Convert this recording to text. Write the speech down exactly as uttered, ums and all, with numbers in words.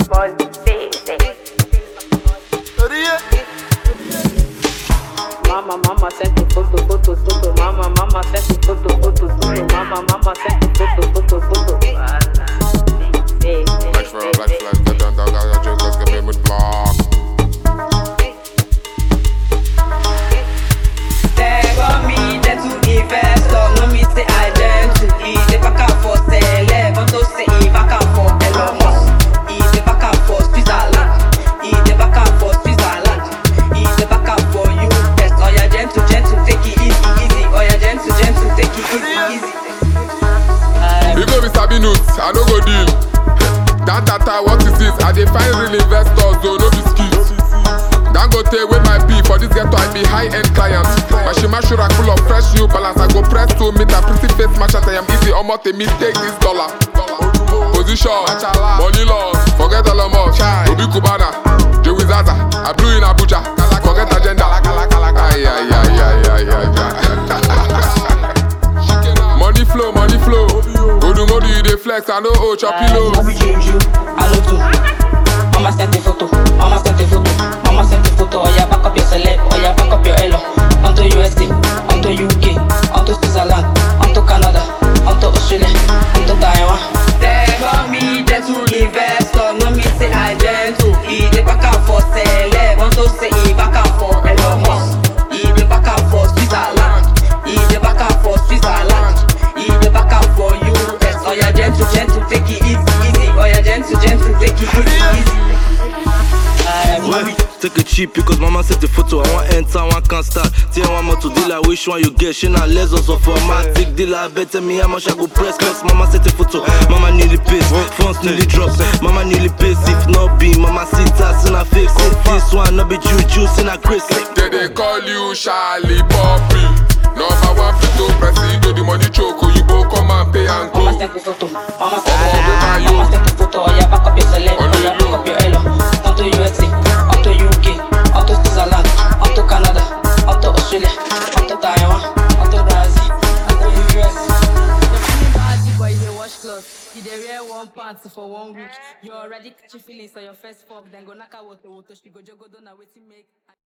boy, say, say. Mama, mama, sent a photo, photo, photo. Mama, mama, sent a photo, photo, photo. Mama, mama, sent a photo, photo, photo. Say, say, Black flag, black flag, get down, down, down, down, just get me with block. They got me there to invest, no me say I dare to eat. If I can for sell, want to say if I can for Elon Musk. Eat if I can for Switzerland. Eat if I can for Switzerland. Eat if I can for you. Yes, oh yeah, gentle, gentle, take it easy, easy. Oh yeah, gentle, gentle, take it easy, easy. If no be sabi news, I no go deal. That data, what is this? I dey find real investors, though no be skills. Dangote with my P for this ghetto, I be high-end client. My shima shura full of fresh new balance. I go press to meet a pretty face match at I am easy. Almost a me take this dollar. Position, money loss, forget all of us. Obi Kubana, Joey Zaza, I blew in Abuja. Forget agenda. Ay, ay, ay, ay, ay, ay. Money flow, money flow. Odu modu you dey flex, I know oh chopilo. Mama change you, I know too. Mama sent a photo, mama sent a photo, mama sent a photo. Oh yeah, back up your celeb, oh yeah, back up your elo. Onto U S A, onto U K, onto Switzerland, onto Canada, onto Australia, onto Taiwan. They got me there to invest, no me say I dare to eat. If I can for celeb, want to say if I can for Elon Musk. If I can for Switzerland, if I can for Switzerland, if I can for U S. Oh yeah, gentle, gentle, take it easy, easy. Oh yeah, gentle, gentle, take it easy, easy. Ouais, take it cheap because mama set the photo. I want enter, one can't start. Tell one more to deal, which one you get? She not less also for my tick deal. I better me how much I go press. Cause mama set the photo. Mama nearly pays, funds nearly drops. Mama nearly pays. If not be, mama sit us in a fix it. This one not be juice in a grace. They they call you Charlie Poppy. Number one photo pressing to the money choke. You go come and pay and go. Mama sent the photo, mama sent the photo, mama sent the photo. Oh yeah, back up your celeb, oh yeah, back up your elo. Onto U S A, onto U K, onto Switzerland, onto Canada, onto Australia, onto Taiwan, onto Brazil, onto U S. Party boy, they wash clothes. You dey wear one pants for one week. You already catch your feelings on your first fuck. Then go knock out water, water. She go jogo down, waiting make.